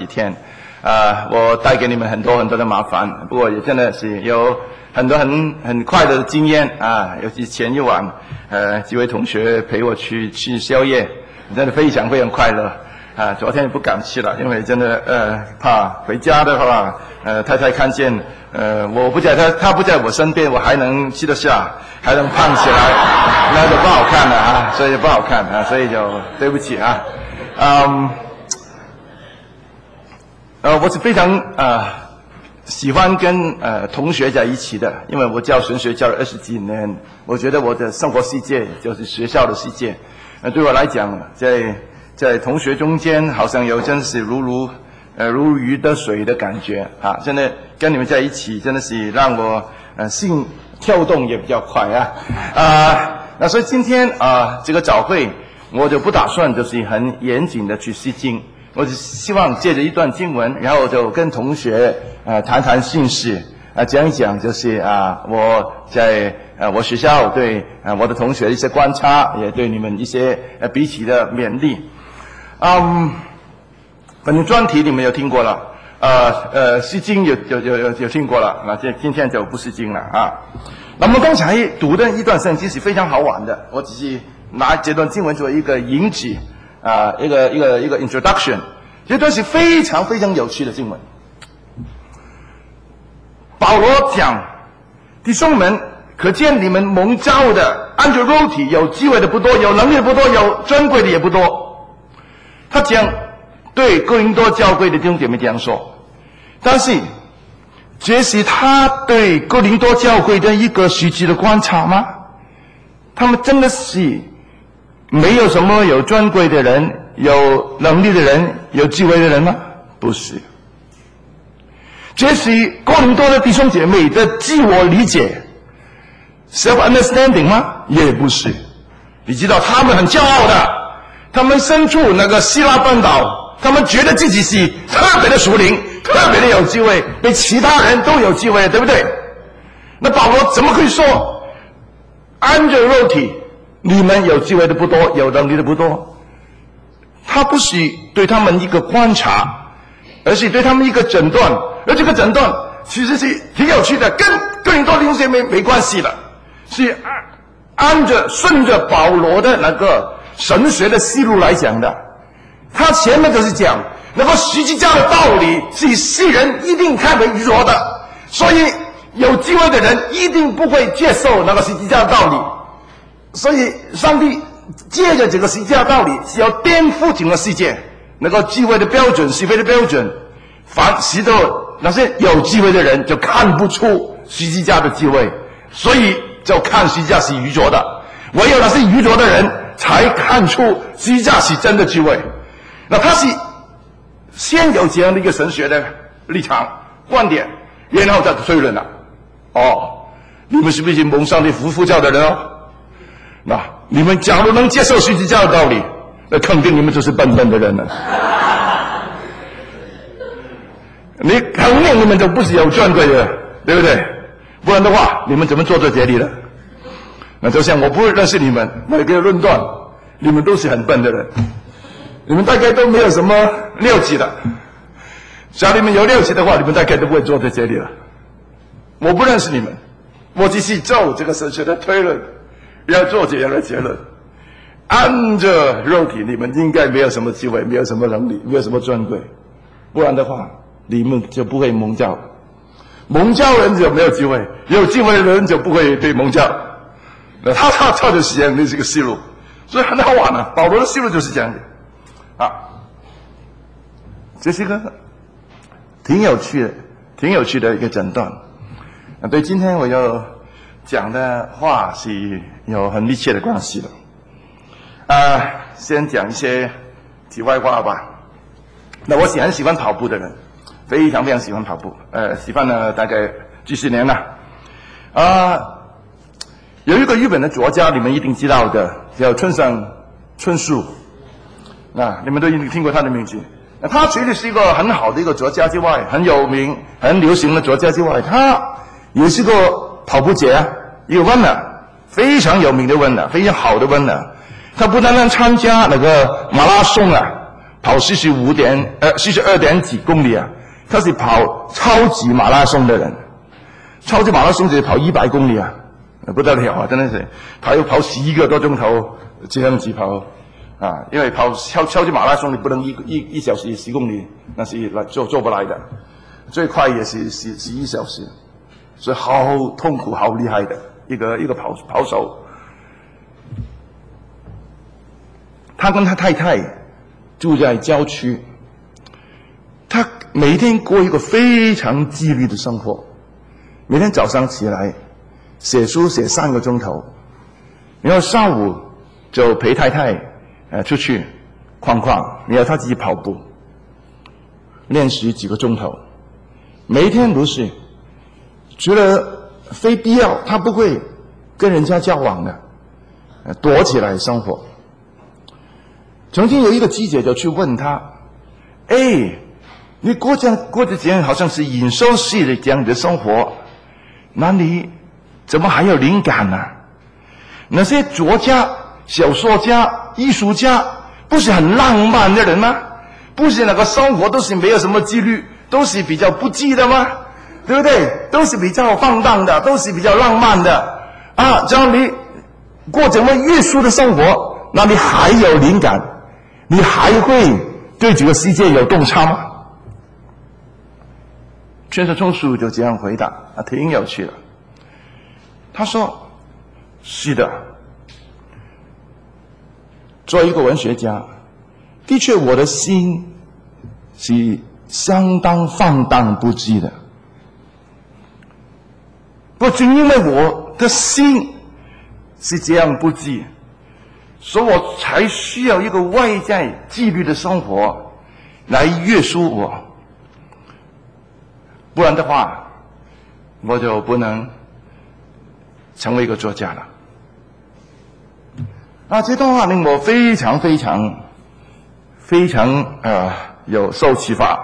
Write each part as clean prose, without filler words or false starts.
天，我带给你们很多的麻烦，不过也真的是有很多很快乐的经验啊，尤其前一晚，几位同学陪我去吃宵夜，真的非常快乐。昨天也不敢吃了，因为真的怕回家的话，太太看见我不在她不在我身边，我还能吃得下，还能胖起来，那就不好看了啊，所以不好看啊，所以就对不起啊。我是非常喜欢跟同学在一起的，因为我教神学教了20几年，我觉得我的生活世界就是学校的世界。对我来讲，在同学中间，好像有真是如鱼得水的感觉啊！真的跟你们在一起，真的是让我心跳动也比较快啊！那所以今天这个早会，我就不打算就是很严谨的去细经，我只希望借着一段经文，然后就跟同学谈信事讲一讲，就是我在我学校对我的同学的一些观察，也对你们一些彼此的勉励。反正专题你们有听过了，诗经有听过了，那今天就不诗经了啊。那么刚才读的一段圣经是非常好玩的，我只是拿这段经文作为一个引子一个 introduction， 这段是非常有趣的经文。保罗讲，弟兄们，可见你们蒙召的，按着肉体有机会的不多，有能力的不多，有尊贵的也不多。他讲对哥林多教会的弟兄姐妹这样说，但是这是他对哥林多教会的一个实际的观察吗？他们真的是没有什么有尊贵的人，有能力的人，有智慧的人吗？不是。这是哥林多的弟兄姐妹的自我理解 self-understanding 吗？也不是。你知道他们很骄傲的，他们身处那个希腊半岛，他们觉得自己是特别的属灵，特别的有智慧，比其他人都有智慧，对不对？那保罗怎么可以说按着肉体你们有智慧的不多，有能力的不多？他不是对他们一个观察，而是对他们一个诊断，而这个诊断其实是挺有趣的，跟哥林多弟兄姐妹没关系的，是顺着保罗的那个神学的思路来讲的。他前面就是讲那个十字架的道理是世人一定看为愚拙的，所以有机会的人一定不会接受那个十字架的道理，所以上帝借着这个十字架的道理是要颠覆整个世界那个智慧的标准，是非的标准，使得那些有智慧的人就看不出十字架的智慧，所以就看十字架是愚拙的，唯有那些愚拙的人才看出十字架是真的智慧。那他是先有这样的一个神学的立场观点，然后再推论了。你们是不是蒙上帝呼叫的人哦？那你们假如能接受十字架的道理，那肯定你们就是笨的人了。肯定你们都不是有尊贵的，对不对？不然的话，你们怎么做这节理呢？那就像我不认识你们，每个论断，你们都是很笨的人。你们大概都没有什么六级的，假如你们有六级的话，你们大概都不会做这节理了。我不认识你们，我只是照这个神学的推论，要做这样的结论。按着肉体，你们应该没有什么机会，没有什么能力，没有什么尊贵，不然的话，你们就不会蒙召。蒙召人就没有机会，有机会的人就不会被蒙召。那他就实现这个思路，所以很好玩啊。保罗的思路就是这样的。这是一个挺有趣的一个诊断。对今天我要讲的话是有很密切的关系的。先讲一些题外话吧。那我是很喜欢跑步的人，非常喜欢跑步，喜欢了大概几十年了。有一个日本的作家，你们一定知道的，叫村上春树。你们都一定听过他的名字。他除了是一个很好的一个作家之外，很有名、很流行的作家之外，他也是个跑步者一个 runner， 非常有名的 runner， 非常好的 runner。他不单单参加那个马拉松跑42点几公里啊，他是跑超级马拉松的人。超级马拉松就是跑100公里啊，不得了啊，真的是跑11个多钟头这样子跑啊，因为跑超级马拉松你不能一小时10公里，那是做不来的，最快也是11小时，所以好痛苦好厉害的一个跑手。他跟他太太住在郊区，他每天过一个非常纪律的生活，每天早上起来写书写3个钟头，然后上午就陪太太出去逛逛，然后他自己跑步练习几个钟头，每一天都是，除了非必要他不会跟人家交往的，躲起来生活。曾经有一个记者就去问他，你过着这样好像是隐修式的这样的生活，那你怎么还有灵感呢？那些作家、小说家、艺术家不是很浪漫的人吗？不是那个生活都是没有什么纪律，都是比较不羁的吗？对不对？都是比较放荡的，都是比较浪漫的啊！只要你过这么约束的生活，那你还有灵感，你还会对这个世界有洞察吗？村上春树就这样回答，挺有趣的。他说：“是的，作为一个文学家，的确我的心是相当放荡不羁的。不正因为我的心是这样不羁，所以我才需要一个外在纪律的生活来约束我。不然的话，我就不能成为一个作家了。”这段话令我非常有受启发。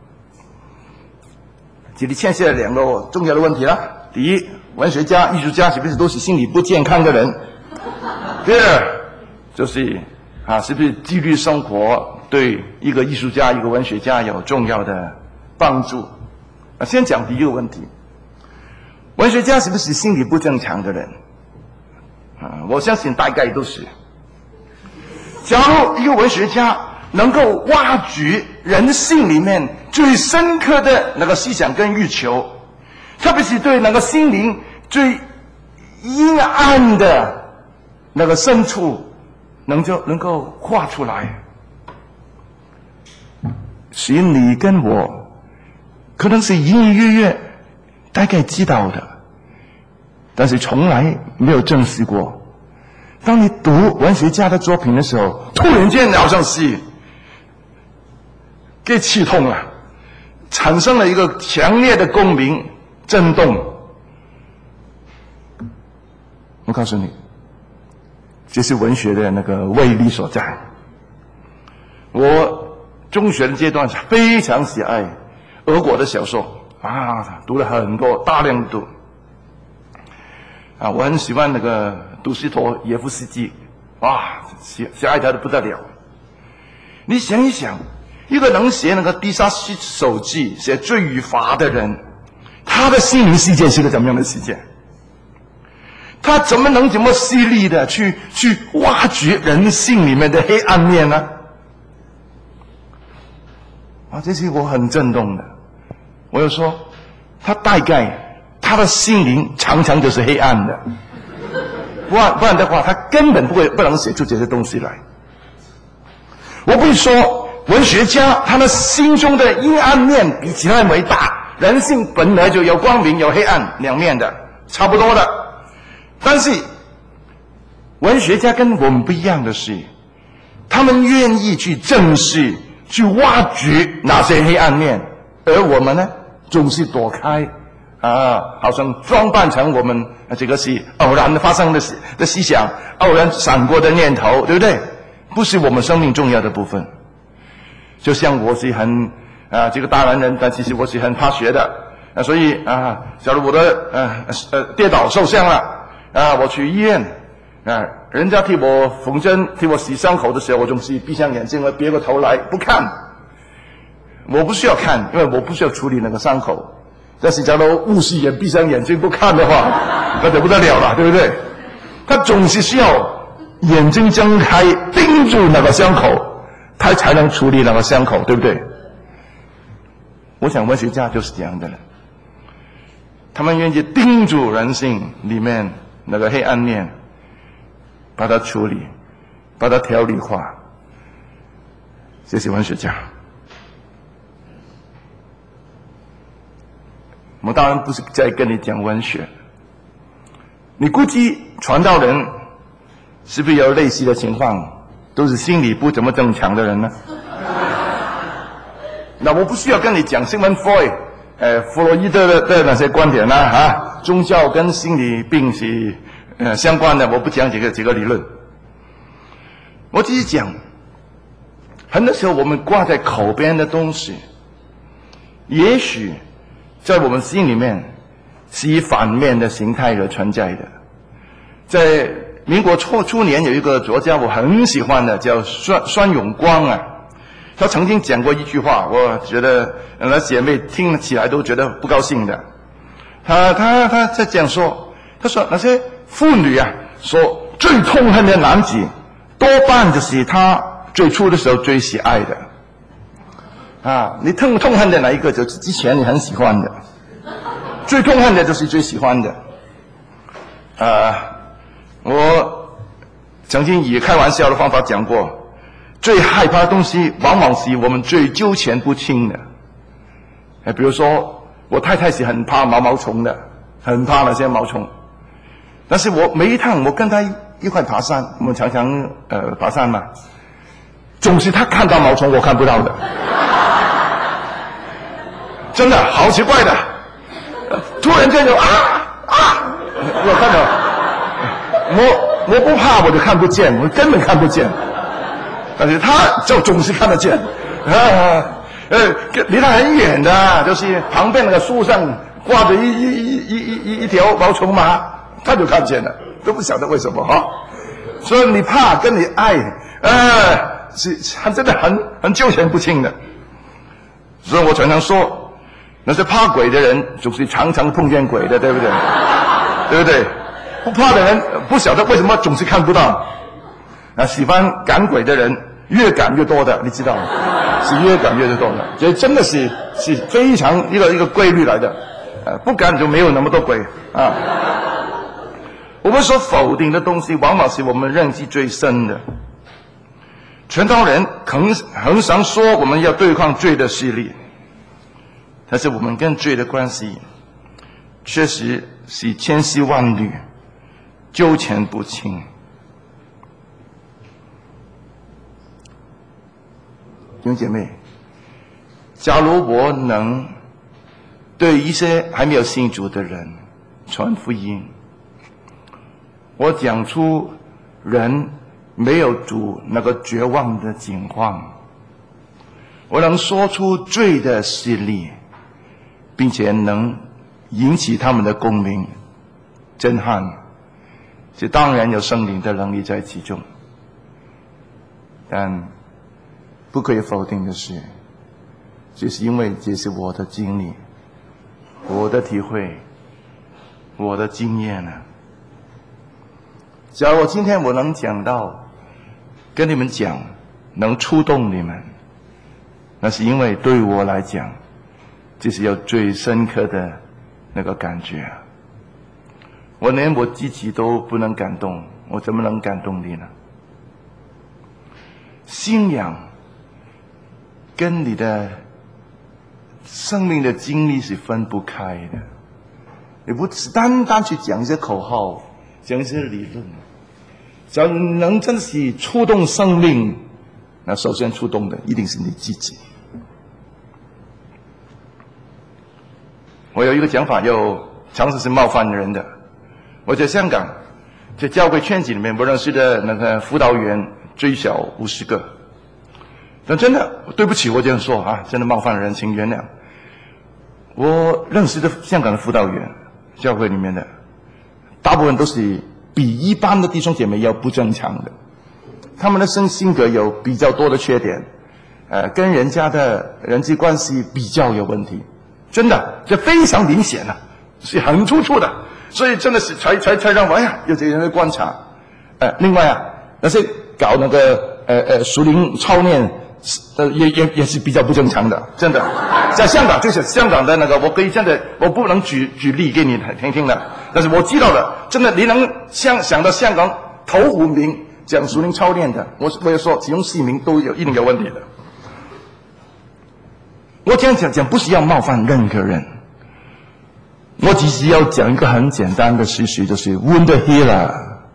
这里牵涉了2个重要的问题了。第一，文学家、艺术家是不是都是心理不健康的人？第二，就是是不是纪律生活对一个艺术家、一个文学家有重要的帮助？先讲第一个问题，文学家是不是心理不正常的人？我相信大概都是。假如一个文学家能够挖掘人性里面最深刻的那个思想跟欲求，特别是对那个心灵最阴暗的那个深处能够画出来，所以你跟我可能是隐隐约约大概知道的，但是从来没有证实过。当你读文学家的作品的时候，突然间好像是给刺痛了，产生了一个强烈的共鸣震动。我告诉你，这是文学的那个威力所在。我中学的阶段非常喜爱俄国的小说读了很多，大量读我很喜欢那个杜斯妥耶夫斯基，喜爱他的不得了。你想一想，一个能写那个《地下手记》、写《罪与罚》的人，他的心灵世界是个怎么样的世界？他怎么能这么犀利的去挖掘人性里面的黑暗面呢？这是我很震动的。我又说，他大概他的心灵常常就是黑暗的，不然的话，他根本不能写出这些东西来。我不是说文学家他的心中的阴暗面比其他人为大，人性本来就有光明有黑暗两面的，差不多的。但是文学家跟我们不一样的是，他们愿意去正视、去挖掘那些黑暗面，而我们呢，总是躲开好像装扮成我们这个是偶然发生的思想，偶然闪过的念头，对不对？不是我们生命重要的部分。就像我是很这个大男人，但其实我是很怕血的所以假如我的跌倒受伤了我去医院人家替我缝针、替我洗伤口的时候，我总是闭上眼睛，我别过头来不看。我不需要看，因为我不需要处理那个伤口。但是假如护士也闭上眼睛不看的话，那就不得了了，对不对？他总是需要眼睛睁开，盯住那个伤口，他才能处理那个伤口，对不对？我想文学家就是这样的人，他们愿意盯住人性里面那个黑暗面，把它处理，把它条理化。这是文学家。我当然不是在跟你讲文学，你估计传道人是不是有类似的情况，都是心理不怎么正常的人呢？那我不需要跟你讲Sigmund Freud弗洛伊德的那些观点啊，宗教跟心理病是相关的，我不讲几个理论。我只是讲，很多时候我们挂在口边的东西，也许在我们心里面是以反面的形态而存在的。在民国初年有一个作家我很喜欢的，叫孙永光啊，他曾经讲过一句话，我觉得那姐妹听起来都觉得不高兴的。他在这样说，他说那些妇女啊，说最痛恨的男子，多半就是他最初的时候最喜爱的。你痛恨的哪一个，就是之前你很喜欢的，最痛恨的就是最喜欢的。我曾经以开玩笑的方法讲过，最害怕的东西往往是我们最纠缠不清的。比如说我太太是很怕毛虫的，很怕那些毛虫，但是我每一趟我跟她一块爬山，我们常常爬山嘛，总是她看到毛虫我看不到的。真的好奇怪的，突然间就我看到，我不怕我就看不见，我根本看不见，但是他就总是看得见，离他很远的，就是旁边那个树上挂着一条毛虫嘛，他就看见了，都不晓得为什么哈。所以你怕跟你爱，是真的很纠缠不清的。所以我常常说，那些怕鬼的人总是常常碰见鬼的，对不对？对不对？不怕的人不晓得为什么总是看不到。喜欢赶鬼的人越赶越多的，你知道吗？是越赶越多的，这真的是非常一个规律来的。不赶就没有那么多鬼啊。我们所否定的东西，往往是我们认知最深的。传道人很常说我们要对抗罪的势力，但是我们跟罪的关系确实是千丝万缕，纠缠不清。弟兄姐妹，假如我能对一些还没有信主的人传福音，我讲出人没有主那个绝望的境况，我能说出罪的势力，并且能引起他们的共鸣、震撼，这当然有圣灵的能力在其中。但不可以否定的是，就是因为这是我的经历、我的体会、我的经验呢。假如今天我能讲到跟你们讲，能触动你们，那是因为对我来讲，这是有最深刻的那个感觉。我连我自己都不能感动，我怎么能感动你呢？信仰跟你的生命的经历是分不开的。你不只单单去讲一些口号，讲一些理论，只要能真的是触动生命，那首先触动的一定是你自己。我有一个讲法，常常是冒犯人的。我在香港，在教会圈子里面，我认识的那个辅导员最少50个。但真的，对不起，我这样说真的冒犯人，请原谅。我认识的香港的辅导员，教会里面的大部分都是比一般的弟兄姐妹要不正常的，他们的性格有比较多的缺点，跟人家的人际关系比较有问题，真的这非常明显啊，是很突出的，所以真的是才让我有这个人的观察。另外啊，那些搞那个属灵操练，也是比较不正常的，真的。在香港就是香港的那个，我可以真的我不能举例给你听听的，但是我知道的，真的你能想到香港头5名讲属灵操练的，我也说其中4名都一定有问题的。我这样讲不是要冒犯任何人，我只是要讲一个很简单的事实，就是 Wounded Healer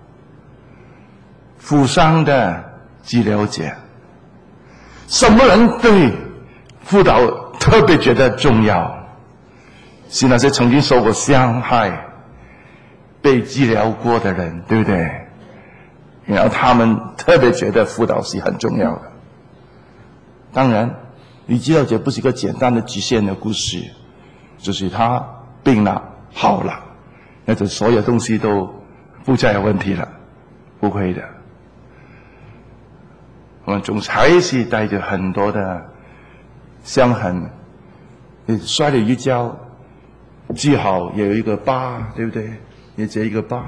负伤的治疗者。什么人对辅导特别觉得重要？是那些曾经受过伤害、被治疗过的人，对不对？然后他们特别觉得辅导是很重要的。当然，你治疗者不是一个简单的局限的故事，就是他病了好了，那就所有东西都不再有问题了，不会的。我们总还是带着很多的伤痕，你摔了一跤，治好也有一个疤，对不对？也结一个疤，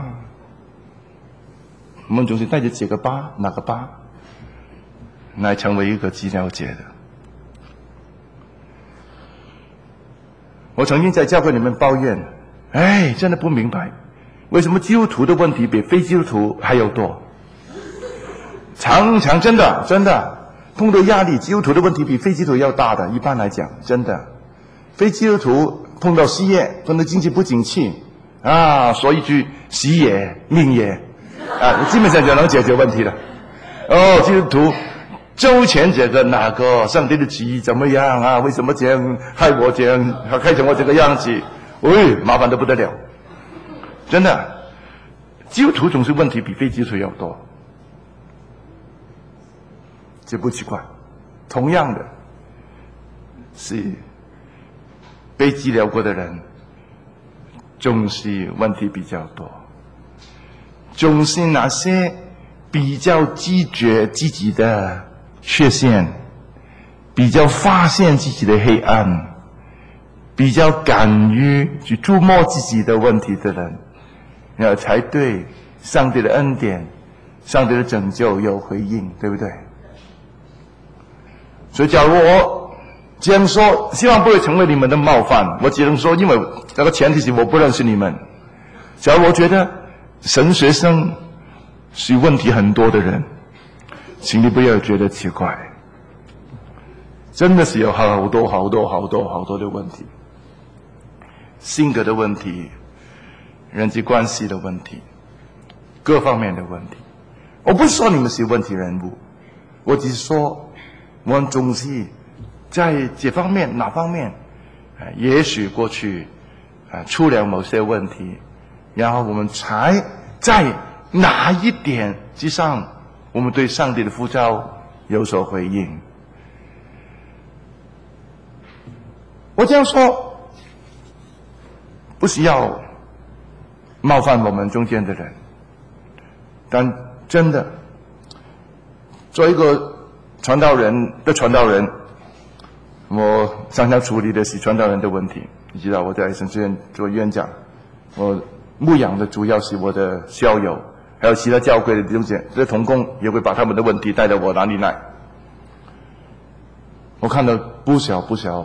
我们总是带着这个疤那个疤来成为一个治疗者的。我曾经在教会里面抱怨，真的不明白，为什么基督徒的问题比非基督徒还要多？常常真的碰到压力，基督徒的问题比非基督徒要大的，一般来讲，真的。非基督徒碰到失业，碰到经济不景气，说一句时也命也，基本上就能解决问题了。基督徒周全这个那个，上帝的旨意怎么样啊？为什么这样害我这样，害成我这个样子？麻烦得不得了。真的，基督徒总是问题比非基督徒要多。这不奇怪，同样的是被治疗过的人，总是问题比较多，总是那些比较知觉自己的缺陷，比较发现自己的黑暗，比较敢于去触摸自己的问题的人，然后才对上帝的恩典、上帝的拯救有回应，对不对？所以假如我这样说，希望不会成为你们的冒犯，我只能说，因为那个前提是我不认识你们。假如我觉得神学生是问题很多的人，请你不要觉得奇怪，真的是有好多的问题，性格的问题，人际关系的问题，各方面的问题。我不是说你们是问题人物，我只是说我们总是在这方面哪方面，也许过去出了某些问题，然后我们才在哪一点之上，我们对上帝的呼召有所回应。我这样说，不是要冒犯我们中间的人，但真的做一个传道人，我常常处理的是传道人的问题。你知道我在神学院做院长，我牧养的主要是我的校友，还有其他教会的弟兄姐妹，这些同工也会把他们的问题带到我哪里来。我看到不少，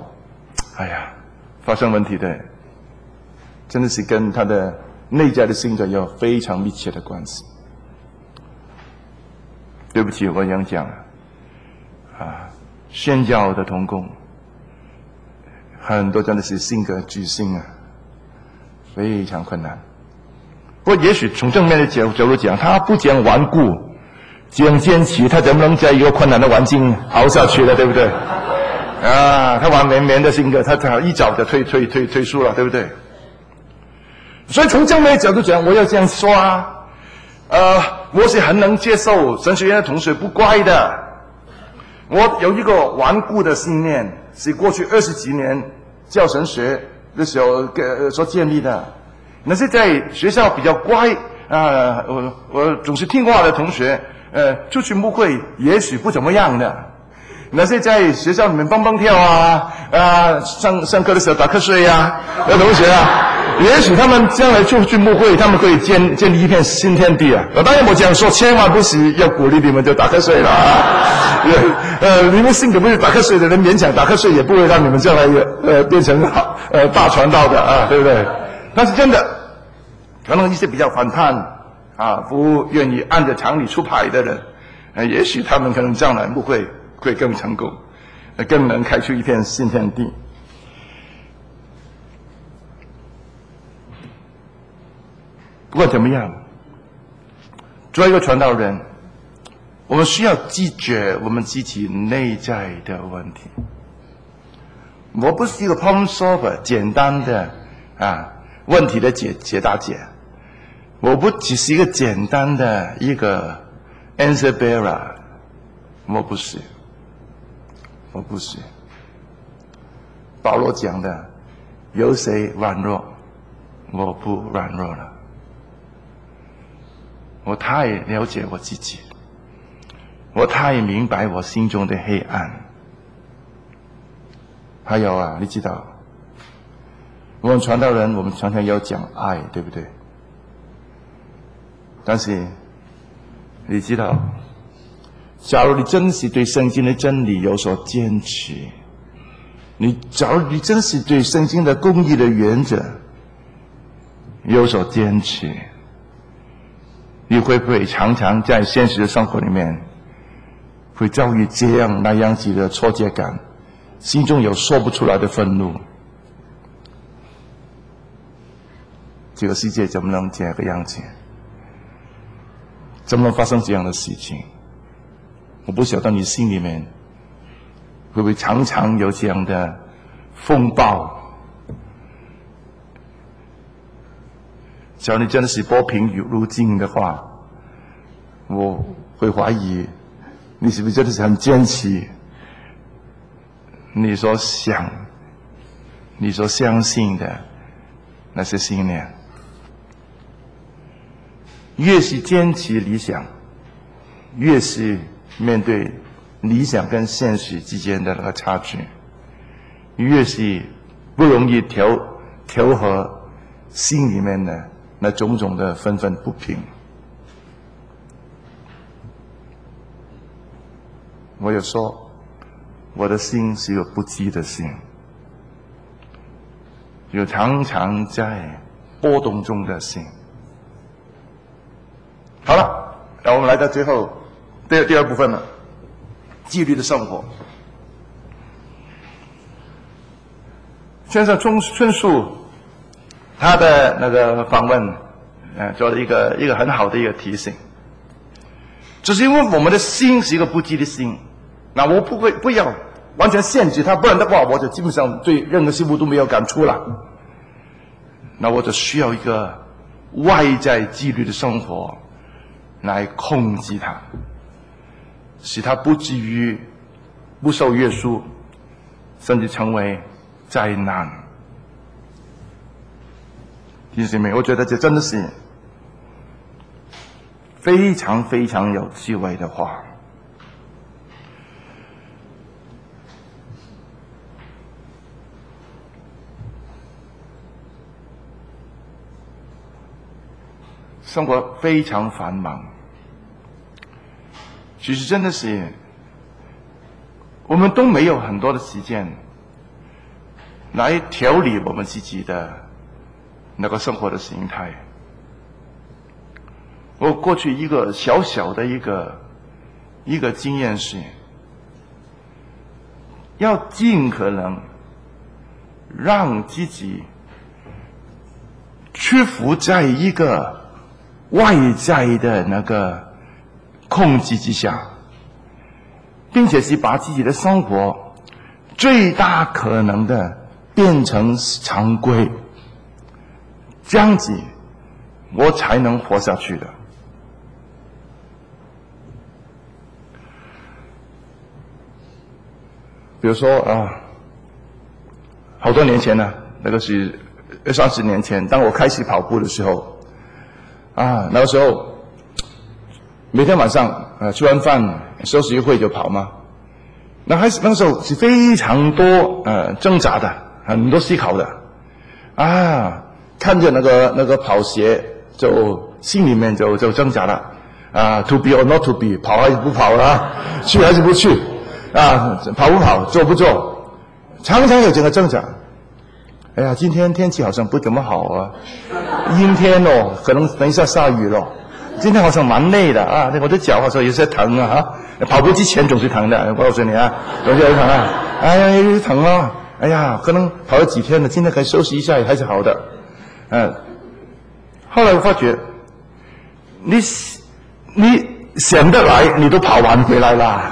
发生问题的，真的是跟他的内在的性格有非常密切的关系。对不起，我这样讲宣教的同工很多真的是性格巨星非常困难。不过也许从正面的角度讲，他不讲顽固，讲坚持，他怎么能在一个困难的环境熬下去了，对不对？他玩绵绵的性格，他一早就退出了，对不对？所以从正面的角度讲，我要这样说我是很能接受神学院的同学不乖的。我有一个顽固的信念，是过去20几年教神学的时候所建立的。那些在学校比较乖我总是听话的同学，出去牧会也许不怎么样的。那些在学校里面蹦蹦跳上课的时候打瞌睡的同学也许他们将来出去牧会，他们可以建立一片新天地当然我这样说，千万不是要鼓励你们就打瞌睡了你们性格不是打瞌睡的人，勉强打瞌睡也不会让你们将来变成大传道的对不对？但是真的，可能一些比较反叛不愿意按着常理出牌的人，也许他们可能将来牧会会更成功，更能开出一片新天地。不管怎么样，作为一个传道人，我们需要拒绝我们自己内在的问题。我不是一个 problem solver， 简单的问题的解答者，我不只是一个简单的一个 answer bearer， 我不是。保罗讲的，有谁软弱，我不软弱了。我太了解我自己，我太明白我心中的黑暗。还有你知道，我们传道人，我们常常要讲爱，对不对？但是你知道，假如你真是对圣经的真理有所坚持，假如你真是对圣经的公义的原则有所坚持，你会不会常常在现实的生活里面会遭遇这样那样子的挫折感，心中有说不出来的愤怒？这个世界怎么能这个样子？怎么能发生这样的事情？我不晓得你心里面会不会常常有这样的风暴？假如你真的是波平如镜的话，我会怀疑你是不是真的是很坚持你所想、你所相信的那些信念。越是坚持理想，越是面对理想跟现实之间的那个差距，越是不容易调和心里面的那种种的愤愤不平。我有说，我的心是一个不羁的心，有常常在波动中的心。好了，那我们来到最后第二部分了，纪律的生活。村上春树他的那个访问，做了一个很好的一个提醒，就是因为我们的心是一个不羁的心，那我不要完全限制它，不然的话我就基本上对任何事物都没有感触了。那我就需要一个外在纪律的生活来控制它，使它不至于不受约束，甚至成为灾难。弟兄姊妹，我觉得这真的是非常非常有智慧的话。生活非常繁忙，其实真的是我们都没有很多的时间来调理我们自己的那个生活的形态。我过去一个小小的一个经验是，要尽可能让自己屈服在一个外在的那个控制之下，并且是把自己的生活最大可能的变成常规，这样子我才能活下去的。比如说好多年前呢，那个是20-30年前，当我开始跑步的时候， 那个时候每天晚上吃完饭休息一会就跑嘛。那个时候是非常多挣扎的，很多思考的看着那个跑鞋就心里面就挣扎了to be or not to be， 跑还是不跑去还是不去跑不跑，做不做，常常有这个挣扎。哎呀，今天天气好像不怎么好阴天可能等一下下雨了。今天好像蛮累的我的脚好像有些疼跑步之前总是疼的，我告诉你总是有疼哎呀，有疼哎呀，可能跑了几天了，今天可以休息一下还是好的。后来我发觉，你想得来，你都跑完回来啦。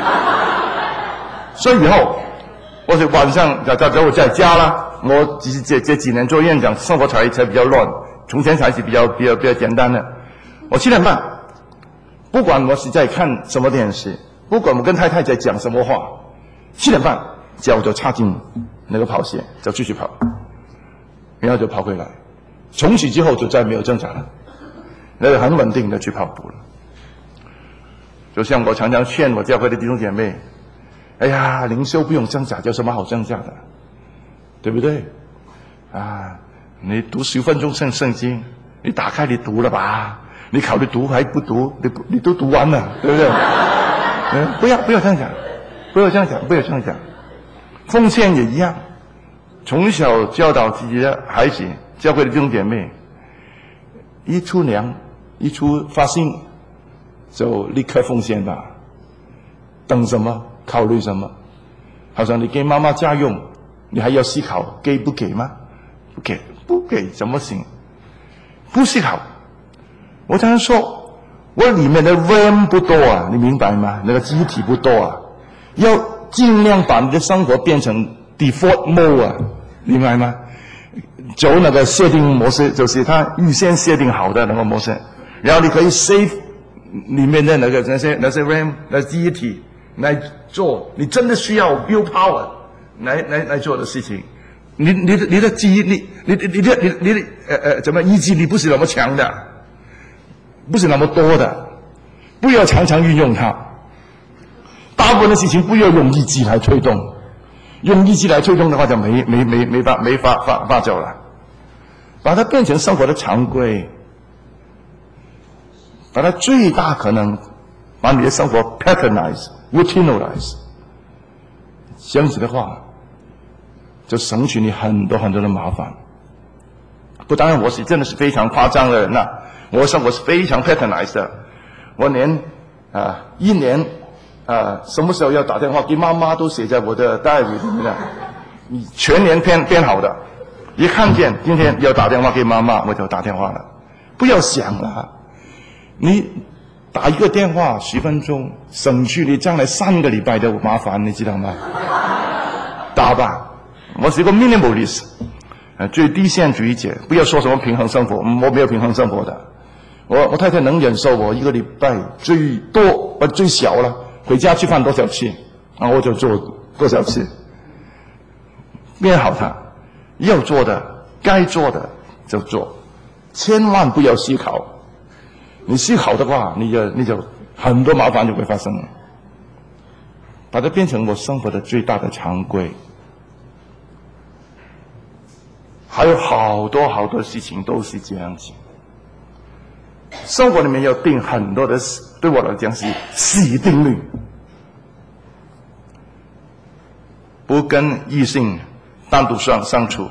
所以以后，我是晚上假如我在家啦，我只是这几年做院长，生活才比较乱，从前才是比较简单的。我7点半，不管我是在看什么电视，不管我跟太太在讲什么话，7点半脚就插进那个跑鞋，就继续跑，然后就跑回来。从此之后就再没有挣扎了，那个很稳定的去跑步了。就像我常常劝我教会的弟兄姐妹，哎呀，灵修不用挣扎，有什么好挣扎的，对不对？你读10分钟圣经，你打开你读了吧，你考虑读还不读，你都读完了，对不对？不要这样讲，不要这样讲。奉献也一样，从小教导自己的孩子，教会的弟兄姐妹，一出粮，一出发薪，就立刻奉献吧。等什么？考虑什么？好像你给妈妈家用，你还要思考给不给吗？不给怎么行？不思考。我常常说，我里面的 RAM 不多你明白吗？那个记忆体不多要尽量把你的生活变成 default mode 明白吗？走那个设定模式，就是它预先设定好的那个模式，然后你可以 save 里面的那些 RAM 那记忆体来做你真的需要 willpower 来做的事情。你的记忆力，你的怎么意志力不是那么强的，不是那么多的，不要常常运用它。大部分的事情不要用意志来推动，用意志来推动的话就没法走了。把它变成生活的常规，把它最大可能把你的生活 patternize、routineize， 这样子的话，就省去你很多的麻烦。当然我真的是非常夸张的人我的生活是非常 patternize 的，我连一年什么时候要打电话给妈妈都写在我的袋里面的，全年编好的。一看见今天要打电话给妈妈，我就打电话了。不要想了，你打一个电话10分钟，省去你将来3个礼拜的麻烦，你知道吗？打吧，我是一个 minimalist， 最低限主义者。不要说什么平衡生活，我没有平衡生活的。我太太能忍受我1个礼拜最小了，回家吃饭多少次，我就做多少次，变好它。要做的该做的就做，千万不要思考。你思考的话，你就很多麻烦就会发生了。把它变成我生活的最大的常规。还有好多事情都是这样子。生活里面要定很多的，对我来讲是死定律。不跟异性单独相处，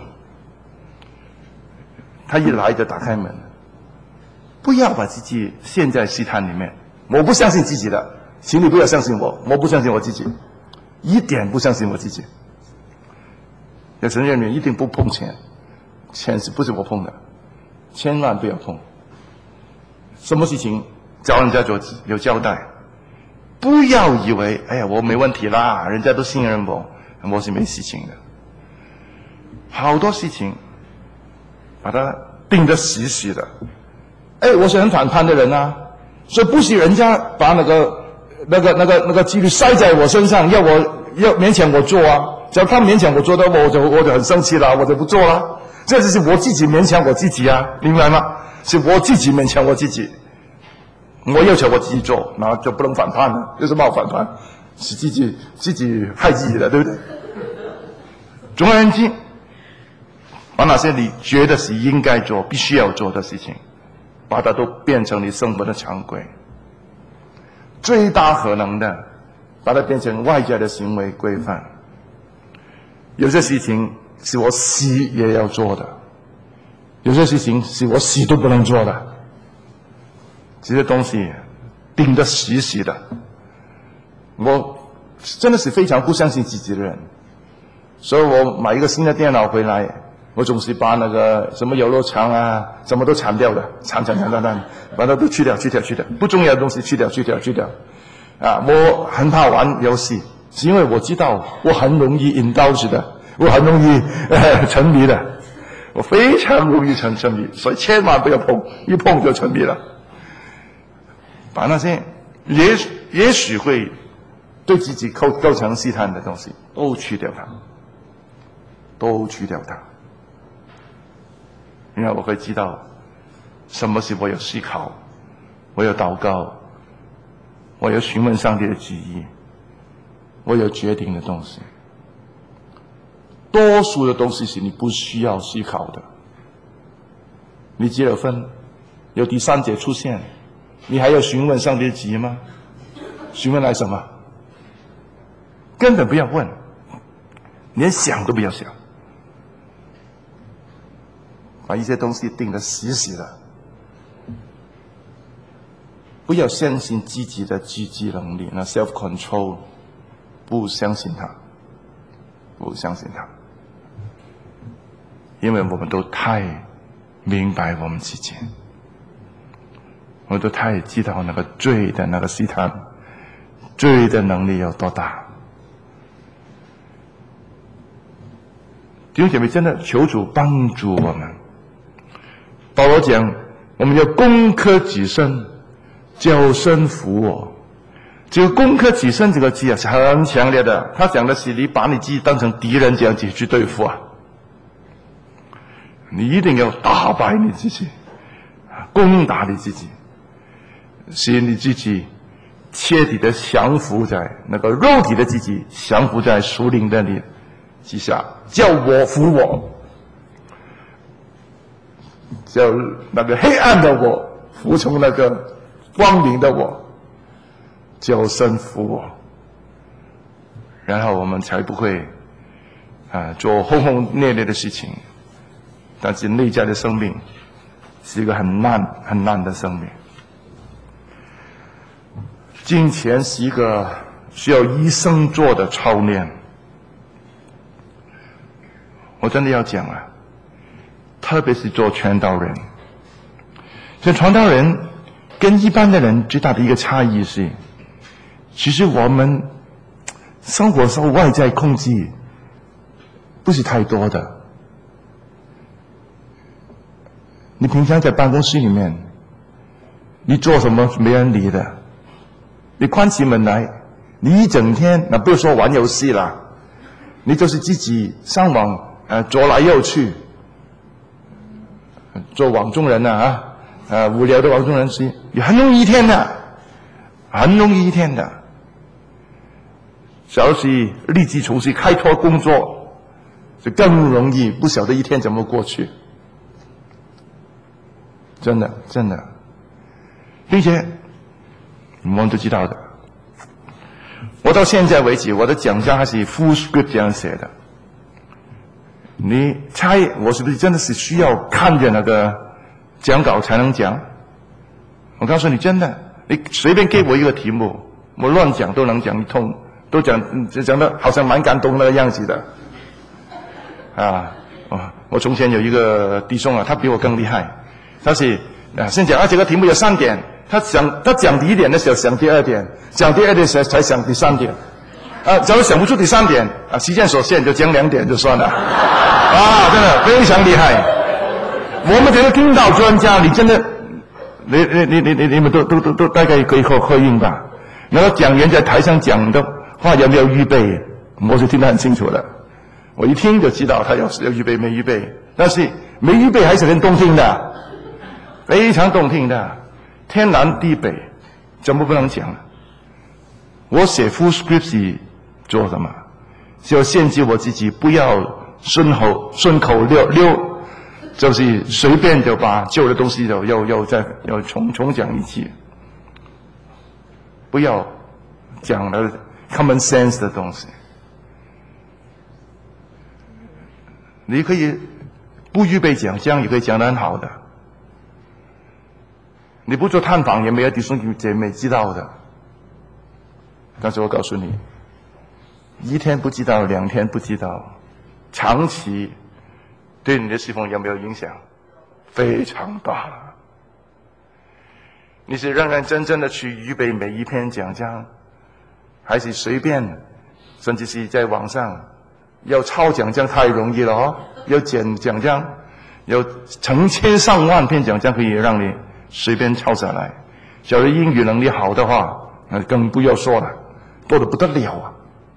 他一来就打开门，不要把自己陷在试探里面。我不相信自己的，请你不要相信我，我不相信我自己，一点不相信我自己。有神人员一定不碰钱，钱是不是我碰的？千万不要碰。什么事情找人家做有交代，不要以为哎呀我没问题啦，人家都信任我，我是没事情的。好多事情把它定得死死的。我是很反叛的人所以不许人家把那个纪律塞在我身上，要勉强我做只要他勉强我做的，我就很生气了，我就不做了。这就是我自己勉强我自己明白吗？ 是我自己勉强我自己，我要求我自己做，然后就不能反叛了，有什么好反叛？是自己害自己的，对不对？总而言之，把那些你觉得是应该做、必须要做的事情，把它都变成你生活的常规，最大可能的把它变成外在的行为规范。有些事情是我死也要做的，有些事情是我死都不能做的，这些东西定得死死的。我真的是非常不相信自己的人，所以我买一个新的电脑回来，我总是把那个什么游乐场啊，什么都铲掉的，铲，把它都去掉，不重要的东西去掉。啊，我很怕玩游戏，是因为我知道我很容易indulge的，我很容易沉迷的，我非常容易沉迷，所以千万不要碰，一碰就沉迷了。把那些也许会对自己构成试探的东西都去掉它，因为我会知道什么是我有思考，我有祷告，我有询问上帝的旨意，我有决定的东西。多数的东西是你不需要思考的。你结了婚，有第三者出现，你还要询问上帝的旨意吗？询问来什么？根本不要问，连想都不要想，把一些东西定得死死的。不要相信自己的自制能力，那 self control， 不相信它，因为我们都太明白我们自己，我们都太知道那个罪的那个试探，罪的能力有多大。弟兄姐妹，真的求主帮助我们。保罗讲，我们要攻克己身，叫身服我。这个攻克己身这个字啊，是很强烈的。他讲的是你把你自己当成敌人这样子去对付啊。你一定要打败你自己，攻打你自己，使你自己彻底的降服在那个肉体的自己，降服在属灵的你之下，叫我服我，叫那个黑暗的我服从那个光明的我，叫身服我，然后我们才不会做轰轰烈烈的事情。但是内在的生命是一个很烂的生命。金钱是一个需要一生做的操练。我真的要讲啊，特别是做传道人。这传道人跟一般的人最大的一个差异是，其实我们生活受外在控制不是太多的。你平常在办公室里面，你做什么没人理的，你关起门来，你一整天，那不是说玩游戏啦，你就是自己上网左来右去，做网中人无聊的网中人是很容易一天的，只要是立即从事开拓工作，就更容易，不晓得一天怎么过去。真的，并且我们都知道的。我到现在为止，我的讲章还是 full script 这样写的。你猜我是不是真的是需要看着那个讲稿才能讲？我告诉你，真的，你随便给我一个题目，我乱讲都能讲一通，都讲的好像蛮感动那个样子的。我从前有一个弟兄他比我更厉害。他是先讲这个题目有3点，他讲第1点的时候想第2点，讲第2点的时候才想第3点，假如想不出第3点时间所限就讲2点就算了，真的非常厉害。我们这个听到专家，你真的，你们都大概可以回应吧？那个讲员在台上讲的话有没有预备？我是听得很清楚的，我一听就知道他有预备没预备，但是没预备还是很动听的。 非常动听的，天南地北，怎么不能讲？我写 full script 做什么？是要限制我自己，不要顺口溜，就是随便就把旧的东西又再重讲一次，不要讲了 common sense 的东西。你可以不预备讲，这样也可以讲得很好的。你不做探访，也没有弟兄姐妹知道的。但是我告诉你，1天不知道，2天不知道，长期对你的侍奉有没有影响？非常大。你是认认真真的去预备每一篇讲章，还是随便，甚至是在网上要抄讲章太容易了哦，要剪讲章，有成千上万篇讲章可以让你随便抄下来。假如英语能力好的话，那更不要说了，多得不得了啊！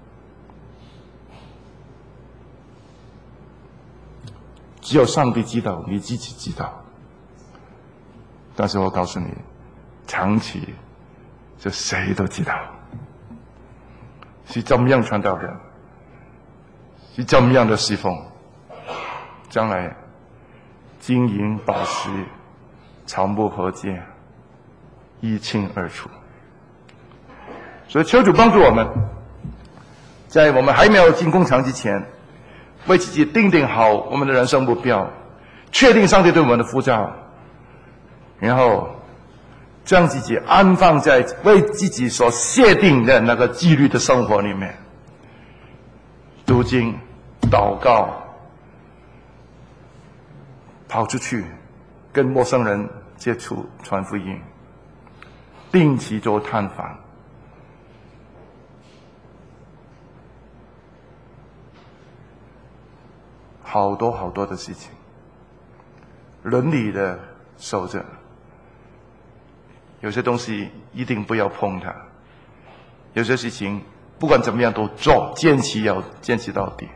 只有上帝知道，你自己知道。但是我告诉你，长期就谁都知道，是怎么样传道的，是怎么样的侍奉，将来金银宝石、草木禾秸一清二楚。所以求主帮助我们，在我们还没有进工厂之前，为自己定好我们的人生目标，确定上帝对我们的呼召，然后将自己安放在为自己所设定的那个纪律的生活里面，读经、祷告，跑出去跟陌生人接触、传福音，定期做探访。好多的事情，伦理的守着，有些东西一定不要碰它，有些事情不管怎么样都做，坚持到底，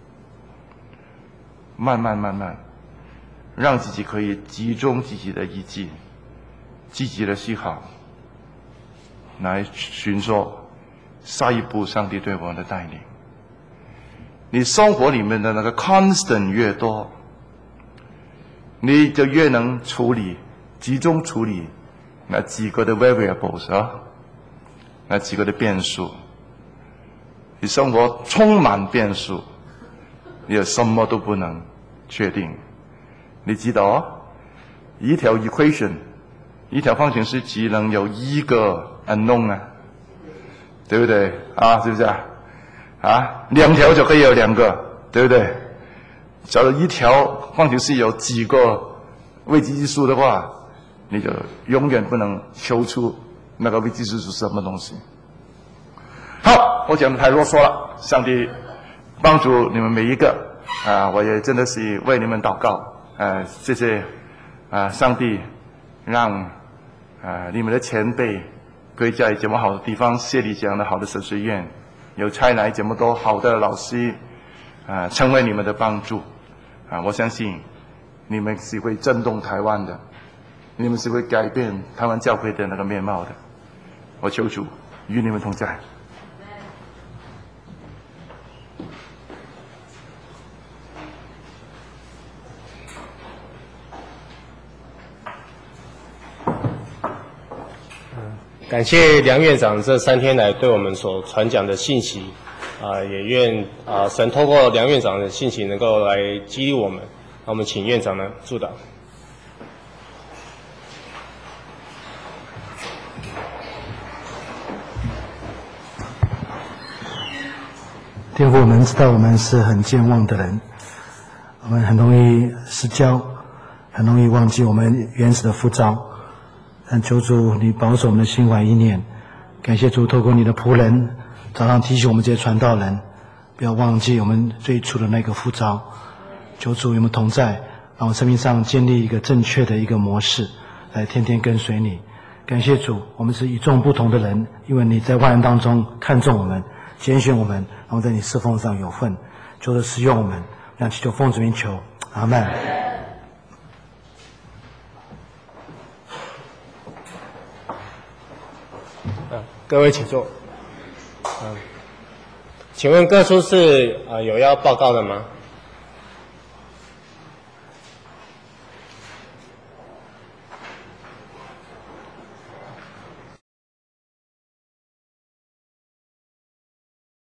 慢慢，让自己可以集中自己的意志、自己的思考，来寻索下一步上帝对我们的带领。你生活里面的那个 constant 越多，你就越能处理，集中处理那几个的 variables 啊，那几个的变数。你生活充满变数，你也什么都不能确定。你知道啊，一条 equation， 一条方程式只能有一个 unknown 啊，对不对啊？是不是啊？2条就可以有2个，对不对？假如一条方程式有几个未知之数的话，你就永远不能求出那个未知之数是什么东西。好，我讲的太啰嗦了，上帝帮助你们每一个我也真的是为你们祷告谢谢上帝让你们的前辈可以在这么好的地方设立这样的好的神学院，有差来这么多好的老师成为你们的帮助我相信你们是会震动台湾的，你们是会改变台湾教会的那个面貌的。我求主与你们同在。 感谢梁院长这3天来对我们所传讲的信息，也愿神透过梁院长的信息能够来激励我们。那我们请院长呢祝祷。 天父，我们知道我们是很健忘的人，我们很容易失焦，很容易忘记我们原始的呼召。但求主你保守我们的心怀意念，感谢主透过你的仆人早上提醒我们这些传道人，不要忘记我们最初的那个呼召。求主与我们同在，让我们生命上建立一个正确的一个模式，来天天跟随你。感谢主，我们是与众不同的人，因为你在万人当中看重我们，拣选我们，然后在你侍奉上有份。求主使用我们，让祈求奉主名求，阿们。 各位请坐。请问各处是有要报告的吗？